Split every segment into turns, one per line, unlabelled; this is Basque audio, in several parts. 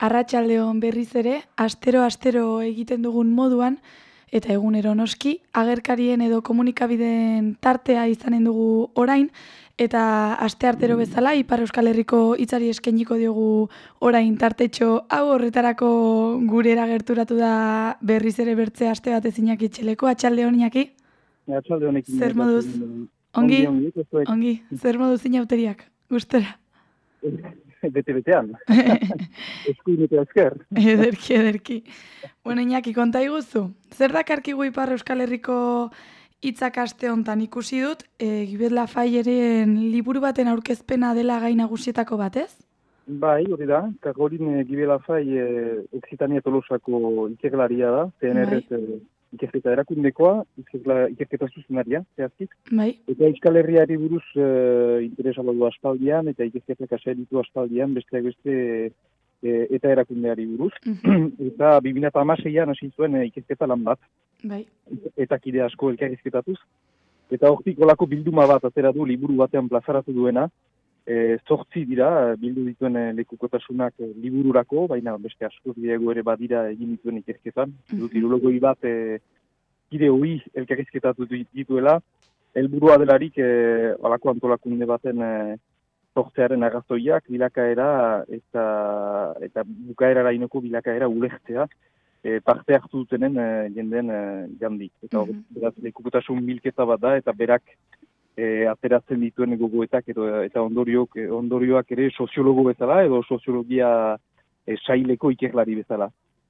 Arratsaldeon berriz ere, astero egiten dugun moduan, eta egunero noski, agerkarien edo komunikabideen tartea izanen dugu orain, eta asteartero bezala, Ipar Euskal Herriko hitzari eskainiko diogu orain tartetxo hau horretarako gurera gerturatu da berriz ere bertzea aste batez Iñaki Etxeleko. Atxaldeon Iñaki?
Atxaldeon ekin.
Zer moduz? Ongi? Ongi. Zer moduz inauteriak? Gustora?
Bete-betean. Eskuin eta ezker.
Ederki. Bueno, Iñaki, konta iguzu. Zer dakarkigu Ipar Euskal Herriko hitzak aste hontan ikusi dut, Gibet Lafayeren liburu baten aurkezpena dela gai nagusietako bat, ez?
Bai, hori da. Karolin Gibet Lafay Occitania Tolosako ikerlaria da, CNRS ikerketa erakundekoa, ikerketa zuzenaria, zehaztik.
Bai.
Eta Euskal Herriari buruz interesa du aspaldian, eta ikerketak asa ditu aspaldian, besteak beste eta erakundeari buruz. Eta 2016an hasi zuen ikerketa lan bat.
Bai.
Eta kide asko elkarrizketatuz. Eta hortik olako bilduma bat atera du liburu batean plazaratu duena. 8 dira bildu dituen lekukotasunak libururako, baina beste asko diego ere badira egin dituen ikerketan. Tirologoi bat kide hoi elkarrizketatu dituela. Helburua delarik olako antolakunde baten sortzearen arrazoiak, bilakaera eta bukaerara inoko bilakaera ulertzea. Parte hartu dutenen jendeen gandik. Eta beraz, lekukotasun bilketa bat da, eta berak ateratzen dituen gogoetak eta ondorioak ere soziologo bezala, edo soziologia saileko ikerlari bezala.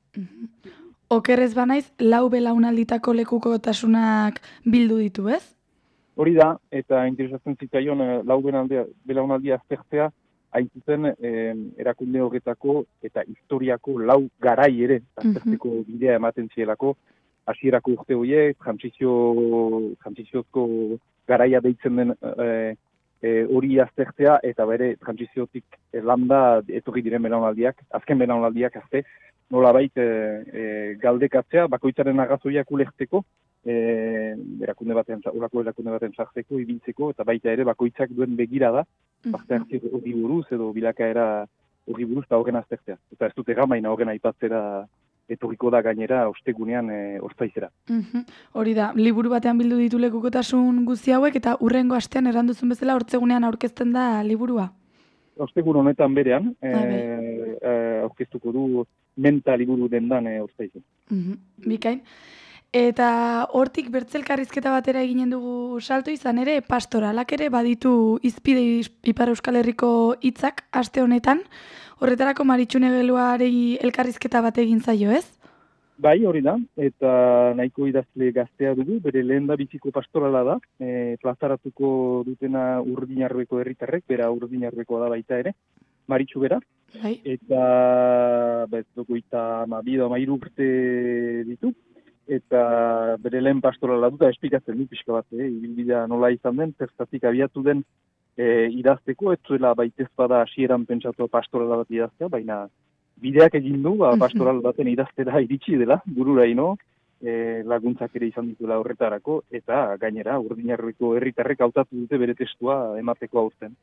Okerrez banaiz, 4 belaunalditako lekukotasunak bildu ditu, ez?
Hori da, eta interesatzen zitzaion 4 belaunaldi aztertzea, hain zuzen erakunde horretako eta historiako 4 garai ere, aztertzeko bidea ematen zielako, hasierako urte horiek, trantsiziozko garaia deitzen den hori aztertzea, eta bere trantsiziotik landa etorri diren belaunaldiak, azken belaunaldiak azte, nolabait galdekatzea, bakoitzaren arrazoiak ulertzeko, erakunde baten sartzeko, ibiltzeko, eta baita ere bakoitzak duen begirada, parte hartzi hori buruz edo bilakaera hori buruz eta horren aztertzea. Eta ez dut eramaina horren aipatzera etorriko da gainera ostegunean ortzaizera.
Hori da, liburu batean bildu ditu lekukotasun guzti hauek, eta hurrengo astean erranduzun bezala hortzegunean aurkezten da liburua?
Ostegun honetan berean, aurkeztuko du menta liburu dendan ortzaizen.
Bikain. Eta hortik bertzelkarrizketa batera eginen dugu salto izan ere, pastoralak ere baditu izpide Ipar Euskal Herriko hitzak aste honetan. Horretarako Maritxune Geluarei elkarrizketa bat egin zaio, ez?
Bai, hori da, eta nahiko idazle gaztea dugu, bere lehen da biziko pastorala da, plazaratuko dutena Urdinarrueko herritarrek, bera Urdinarrueko da baita ere, Maritxu bera.
Bai.
Eta, dokoita 12 urte ditu, eta bere lehen pastorala duta esplikatzen du pixka bat, ibilbidea nola izan den, zertatik abiatu den idazteko, ez zuela baitez bada hasieran pentsatu pastorala bat idaztea, baina bideak egin du, pastoral baten idaztera iritsi dela, bururaino, laguntzak ere izan dituela horretarako, eta gainera Urdinarrueko herritarrek hautatu dute bere testua emateko aurten.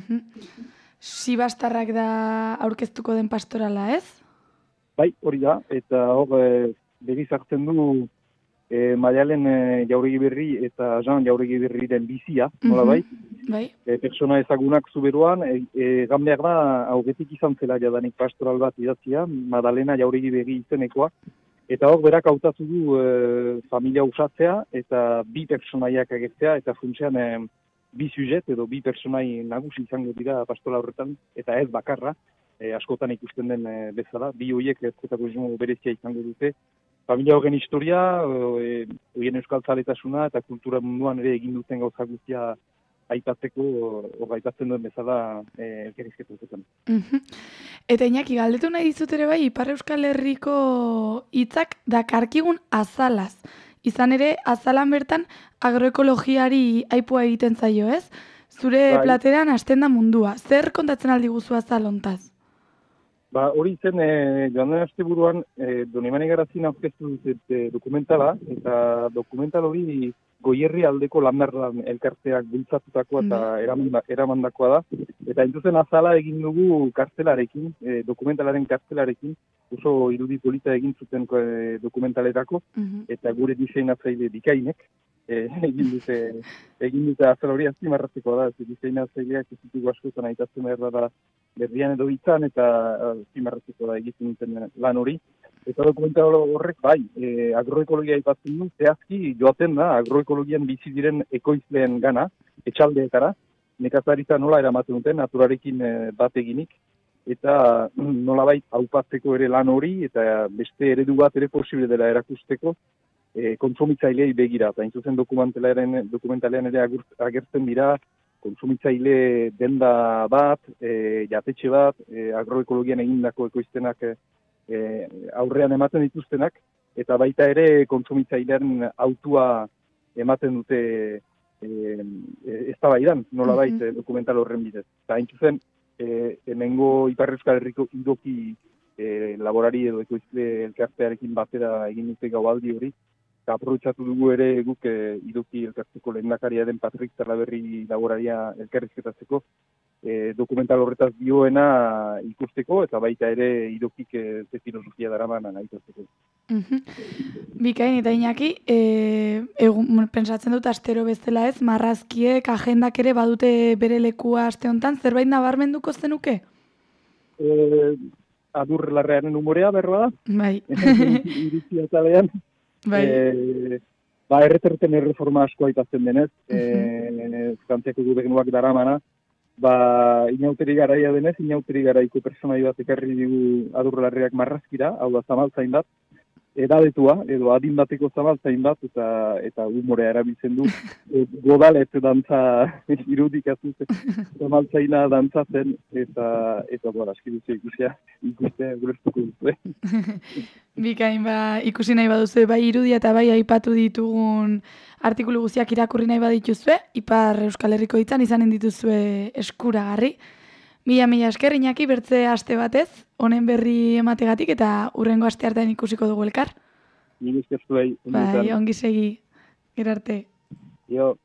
Sibastarrak da aurkeztuko den pastorala, ez?
Bai, hori da, eta hor begiz hartzen du Maialen Jauregi Berri eta Jean Jauregi Berriren bizia, nola bai?
Bai.
Persona ezagunak zuberuan, egan behar da, aurretik izan zela jadanik pastoral bat idatzia, Madalena Jauregi Berri izenekoa, eta hor berak hautatu du familia usatzea, eta 2 personaiak agertzea, eta funtsean 2 sujet edo 2 personai nagusi izango dira pastoral horretan, eta ez bakarra, askotan ikusten den bezala, 2 horiek protagonismo berezia izango dute, familia horren historia, horien euskaltzaletasuna eta kultura munduan ere egin duten gauza guztia aipatzeko, aipatzen duen bezala elkarrizketatzen.
Eta Iñaki, galdetu nahi dizut ere bai, Ipar Euskal Herriko hitzak dakarkigun azalaz. Izan ere, azalan bertan agroekologiari aipua egiten zaio, ez? Zure plateran hasten da mundua. Zer kontatzen aldi guzu azal hontaz?
Hori zen, joan den asteburuan, Donibane Garazin aurkeztu dut dokumentala, eta dokumental hori Goierri aldeko landarlan elkarteak bultzatutakoa eta eramandakoa da. Eta entzuzen azala egin dugu kartzelarekin, dokumentalaren kartzelarekin, oso irudi polita egin zuten dokumentalerako, eta gure diseinatzaile bikainek, egin dute azala hori azpimarratzeko da, diseinatzaileak ez ditugu askotan aitatzen behar da berrian edo hitzan, eta azpimarratzeko da egiten duten lan hori. Eta dokumental horrek, bai, agroekologia aipatzen du, zehazki joaten da, agroekologian bizi diren ekoizleen gana, etxaldeetara, nekazaritza nola eramaten duten, naturarekin bat eginik, eta nolabait aupatzeko ere lan hori, eta beste eredu bat ere posible dela erakusteko, kontsumitzailei begira. Eta intzuzen dokumentalean ere agertzen dira, kontsumitzaile denda bat, jatetxe bat, agroekologian egindako ekoiztenak aurrean ematen dituztenak, eta baita ere kontsumitzailearen autua ematen dute eztabaidan, nolabait dokumental horren bidez. Eta intzuzen, hemengo Ipar Euskal Herriko idoki laborari edo ekoizle elkartearekin batera egin dute gaualdi hori, eta aprobetxatu dugu ere guk idoki elkarteko lehendakaria den Patrik Zerlaberri laboraria elkarrizketatzeko, dokumental horretaz dioena ikusteko, eta baita ere idokik ze filosofia daraman aitazteko.
Bikain eta Iñaki, pentsatzen dut astero bezala ez, marrazkiek, agendak ere badute bere lekua aste honetan, zerbait nabarmenduko zenuke?
Adur Larrearen umorea, berroa da?
Bai.
Iritzi atalean.
Bai.
Erreterten erreforma asko aitazten denez, Frantziako gobernuak daramana, inauteri garaia denez, inauteri garaiko personai bat ekarri digu Adur Larreak marrazkira, hau da zamaltzain bat, edadetua, edo adin bateko zamaltzain bat, eta humorea erabiltzen du, godalet dantza irudikatuz, zamaltzaina dantzatzen, eta aski duzu ikustea gurestuko duzu.
Bikain, ikusi nahi baduzu, bai irudia eta bai aipatu ditugun artikulu guztiak irakurri nahi badituzue, Ipar Euskal Herriko hitzan izanen dituzue eskuragarri. Mila esker, Iñaki, bertze aste batez, honen berri emategatik eta hurrengo aste artean ikusiko dugu elkar.
Mila esker zuei.
Bai, ongi segi, gerarte.
Jo.